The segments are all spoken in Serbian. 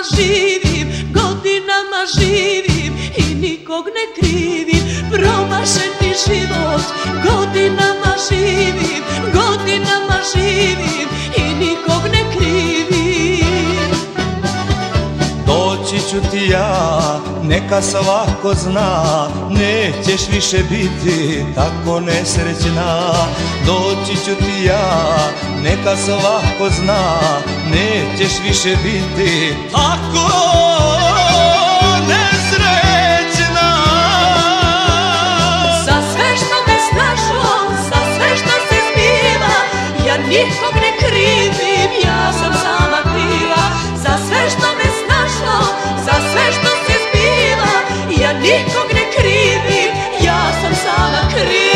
godinama živim i nikog ne krivim. Promašeni život, godinama živim i nikog ne krivim. Doći ću ti ja, neka svako zna, nećeš više biti tako nesrećna. Doći ću ti ja, neka svako zna, nećeš više biti tako nesrećna. Za sve što me snašlo, za sve što se zbiva, ja nikog ne krivim, ja sam sama kriva. Za sve što me snašlo, za sve što se zbiva, ja nikog ne krivim, ja sam sama kriva.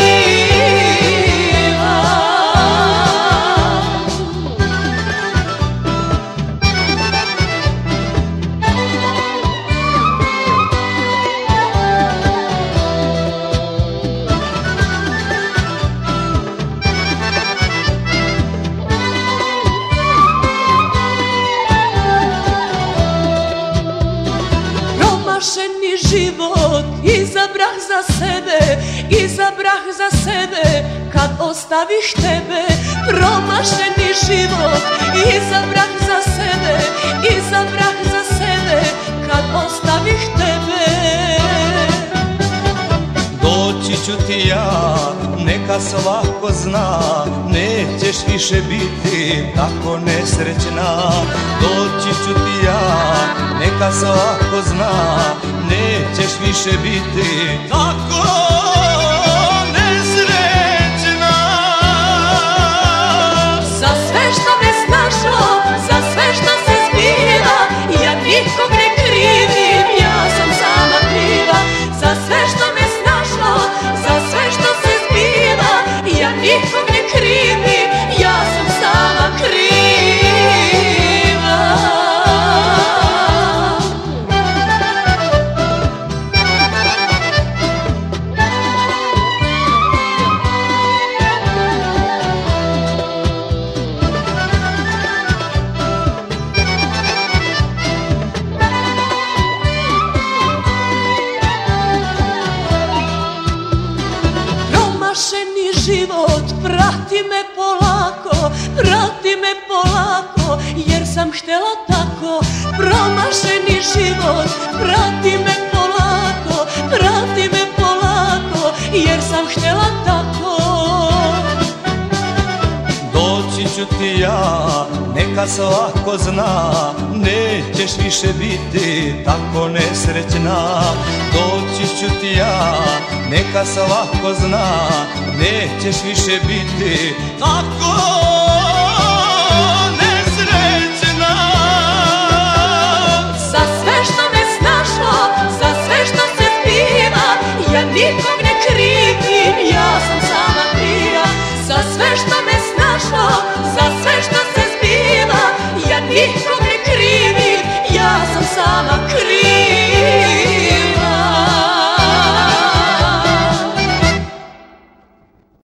Promašeni život izabrah za sebe kad ostavih tebe. Promašeni život izabrah za sebe kad ostavih tebe. Doći ću ti ja, neka svako zna, nećeš više biti tako nesrećna. Doći ću ti ja, neka svako zna, nećeš više biti tako nesrećna. Za sve što me snašlo, za sve što se zbiva, ja nikog ne krivim, ja sam sama kriva. Za sve što me snašlo, za sve što se zbiva, ja nikog ne krivim, ja sam sama kriva. Promašeni život, prati me polako, jer sam htjela tako. Promašeni život, prati me polako, jer sam htjela tako. Doći ću ti ja, neka svako zna, nećeš više biti tako nesrećna. Doći ću ti ja, neka svako zna, nećeš više biti tako nesrećna. Za sve što me snašlo, za sve što se zbiva, ja nikog